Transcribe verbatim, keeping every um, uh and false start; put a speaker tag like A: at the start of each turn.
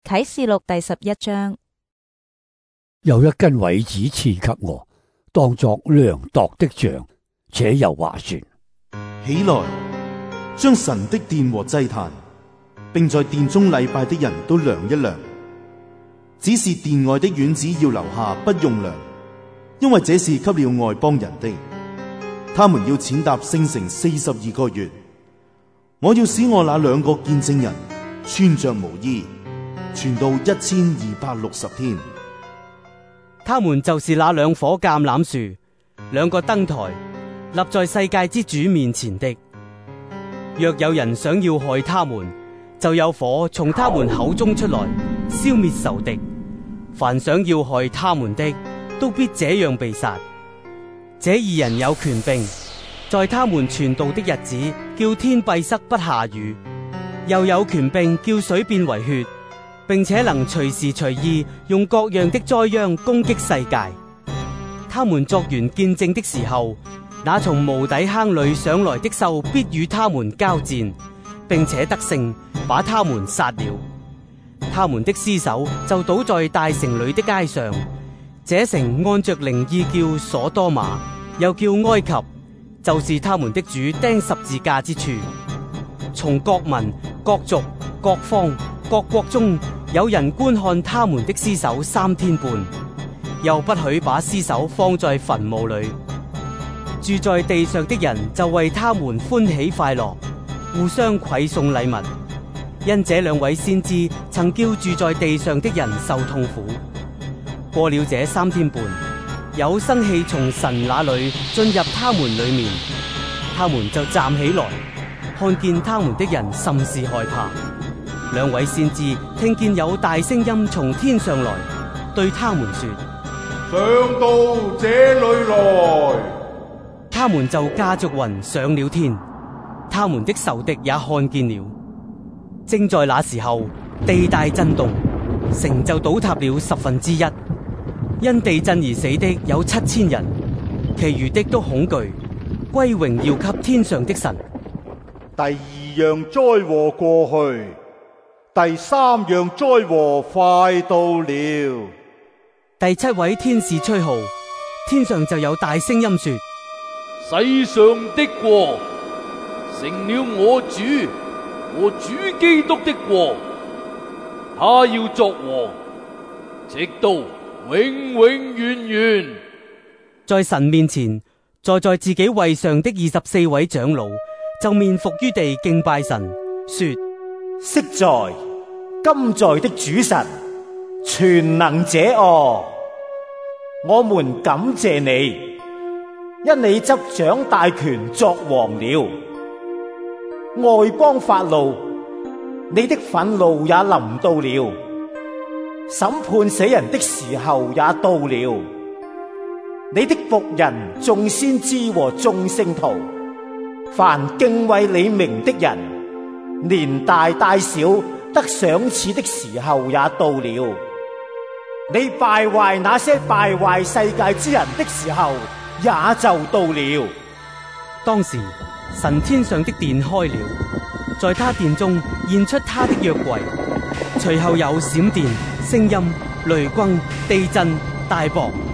A: 啟示錄第十一章。
B: 有一根葦子賜給我，當作量度的杖，且又話說：
C: 起來，將神的殿和祭壇，並在殿中禮拜的人都量一量。只是殿外的院子要留下，不用量，因為這是給了外邦人的。他們要踐踏聖城四十二個月。我要使我那兩個見證人穿着毛衣，傳到一千二百六十天。
D: 他們就是那兩棵橄欖樹，兩個燈台，立在世界之主面前的。若有人想要害他們，就有火從他們口中出來，消滅仇敵。凡想要害他們的，都必這樣被殺。這二人有權柄，在他們傳道的日子，叫天閉塞不下雨，又有權柄叫水變為血，並且能隨時隨意用各樣的災殃攻擊世界。他們作完見證的時候，那從無底坑裏上來的獸必與他們交戰，並且得勝，把他們殺了。他們的屍首就倒在大城裏的街上。這城按着靈意叫所多瑪，又叫埃及，就是他們的主釘十字架之處。從各民、各族、各方、各國中有人觀看他們的屍首三天半，又不許把屍首放在墳墓裏。住在地上的人就為他們歡喜快樂，互相饋送禮物，因這兩位先知曾叫住在地上的人受痛苦。過了這三天半，有生氣從神那裏進入他們裏面，他們就站起來，看見他們的人甚是害怕。兩位先知聽見有大聲音從天上來，對他們說：
E: 上到這裏來。
D: 他們就駕着雲上了天，他們的仇敵也看見了。正在那時候，地大震動，城就倒塌了十分之一。因地震而死的有七千人，其餘的都恐懼，歸榮耀給天上的神。
E: 第二樣災禍過去，第三樣災禍快到了。
D: 第七位天使吹號，天上就有大聲音說：
F: 世上的國成了我主和主基督的國，他要作王，直到永永遠遠。
D: 在神面前，坐在自己位上的二十四位長老就面伏於地敬拜神，說：
G: 昔在今在的主神，全能者哦，我們感謝你，因你執掌大權作王了。外邦發怒，你的憤怒也臨到了，審判死人的時候也到了。你的僕人眾先知和眾聖徒，凡敬畏你名的人，連大帶小得賞賜的時候也到了。你敗壞那些敗壞世界之人的時候也就到了。
D: 當時神天上的殿開了，在他殿中現出他的約櫃，隨後有閃電、聲音、雷轟、地震、大雹。